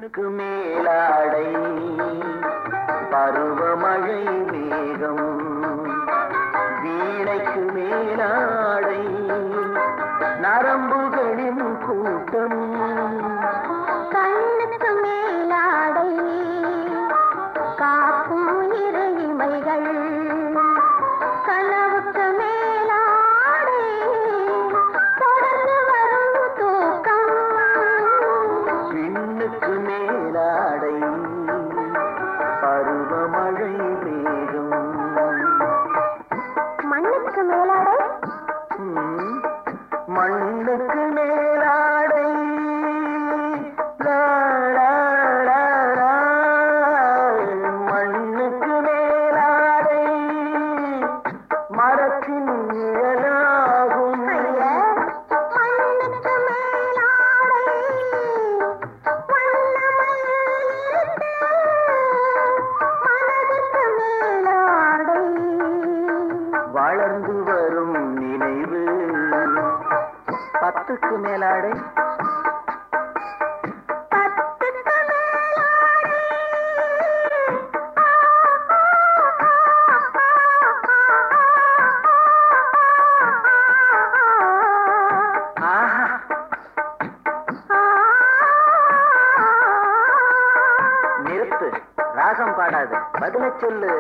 விண்ணுக்கு மேலாடை பருவமழை மேகம், வீணைக்கு மேலாடை நரம்புகளின் கூட்டம், கண்ணுக்கு மேலாடை காக்கும் இரு இமைகள், கனவுக்கு மேலாடை தொடர்ந்து வரும் தூக்கம். விண்ணுக்கு மேலாடை பருவமழை மேகம், மண்ணுக்கு மேலாடை மண்ணுக்கு மேலாடை மண்ணுக்கு மேலாடை மரத்தின் நிழலாகும். மண்ணுக்கு மேலாடை மனதுக்கு மேலாடை வளர்ந்து வரும் நினைவு. பத்துக்கு மேலாடை நிறுத்து, ராகம் பாடாது, பதில சொல்லு.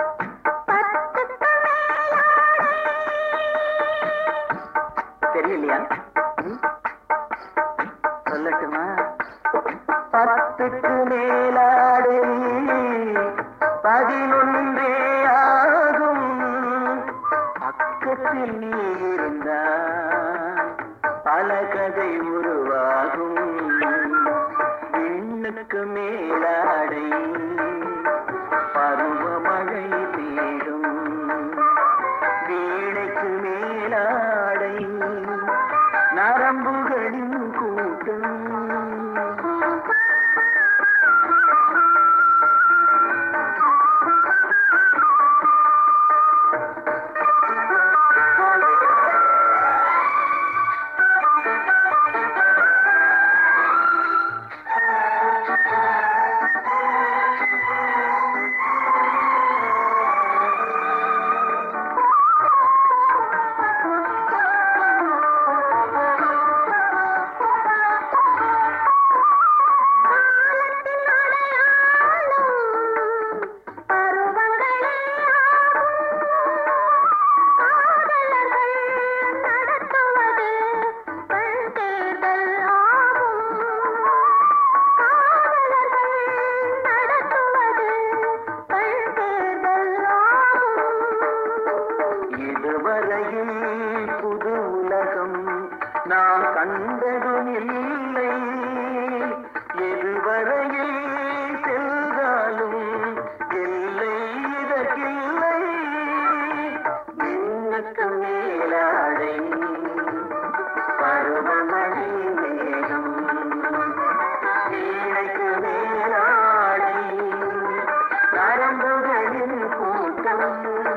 தெரியலையா? சொல்லட்டுமா? பத்துக்கு மேலாடை 11 ஆகும். பக்கத்தில் நீ இருந்தால் பல கதை உருவாகும். விண்ணுக்கு மேலாடை பருவமழை மேகம், வீணைக்கு மேலாடை நரம்புகளின் கூட்டம். இதுவரையில் புது உலகம் நாம் கண்டதும் இல்லை, எதுவரையில் சென்றாலும் எல்லை இதற்கில்லை. விண்ணுக்கு மேலாடை பருவமழை மேகம், வீணைக்கு மேலாடை நரம்புகளின் கூட்டம்.